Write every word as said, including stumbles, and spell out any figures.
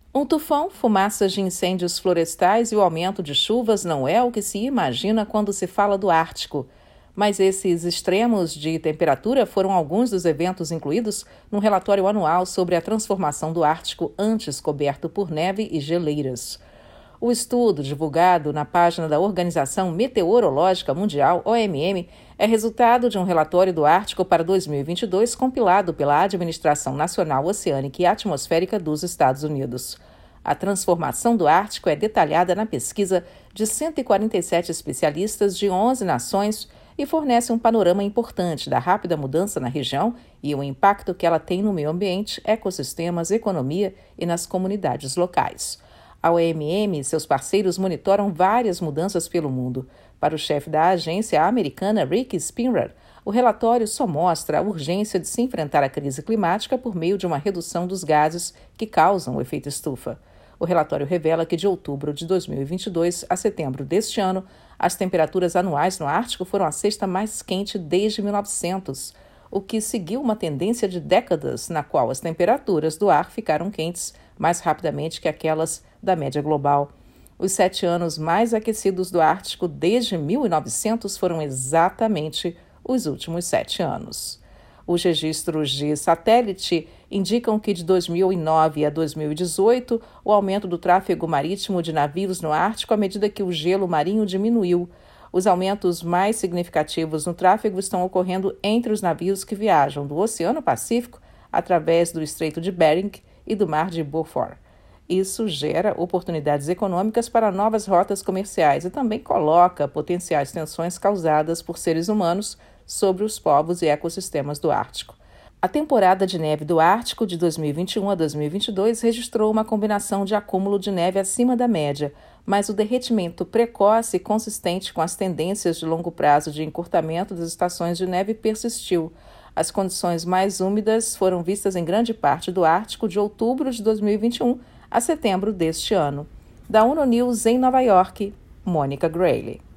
Um tufão, fumaças de incêndios florestais e o aumento de chuvas não é o que se imagina quando se fala do Ártico. Mas esses extremos de temperatura foram alguns dos eventos incluídos no relatório anual sobre a transformação do Ártico antes coberto por neve e geleiras. O estudo, divulgado na página da Organização Meteorológica Mundial, O M M, é resultado de um relatório do Ártico para dois mil e vinte e dois compilado pela Administração Nacional Oceânica e Atmosférica dos Estados Unidos. A transformação do Ártico é detalhada na pesquisa de cento e quarenta e sete especialistas de onze nações e fornece um panorama importante da rápida mudança na região e o impacto que ela tem no meio ambiente, ecossistemas, economia e nas comunidades locais. A O M M e seus parceiros monitoram várias mudanças pelo mundo. Para o chefe da agência americana Rick Spinrad, o relatório só mostra a urgência de se enfrentar a crise climática por meio de uma redução dos gases que causam o efeito estufa. O relatório revela que de outubro de dois mil e vinte e dois a setembro deste ano, as temperaturas anuais no Ártico foram a sexta mais quente desde mil e novecentos, o que seguiu uma tendência de décadas na qual as temperaturas do ar ficaram quentes mais rapidamente que aquelas da média global. Os sete anos mais aquecidos do Ártico desde mil e novecentos foram exatamente os últimos sete anos. Os registros de satélite indicam que de dois mil e nove a dois mil e dezoito, o aumento do tráfego marítimo de navios no Ártico à medida que o gelo marinho diminuiu. Os aumentos mais significativos no tráfego estão ocorrendo entre os navios que viajam do Oceano Pacífico através do Estreito de Bering e do Mar de Beaufort. Isso gera oportunidades econômicas para novas rotas comerciais e também coloca potenciais tensões causadas por seres humanos sobre os povos e ecossistemas do Ártico. A temporada de neve do Ártico de dois mil e vinte e um a dois mil e vinte e dois registrou uma combinação de acúmulo de neve acima da média, mas o derretimento precoce e consistente com as tendências de longo prazo de encurtamento das estações de neve persistiu. As condições mais úmidas foram vistas em grande parte do Ártico de outubro de dois mil e vinte e um a setembro deste ano. Da ONU News em Nova York, Mônica Grayle.